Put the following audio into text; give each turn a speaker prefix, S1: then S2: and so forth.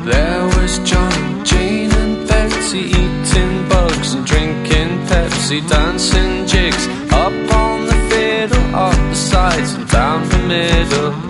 S1: There was John, Jane and Betsy, eating bugs and drinking Pepsi, dancing jigs up on the fiddle, up the sides and down the middle.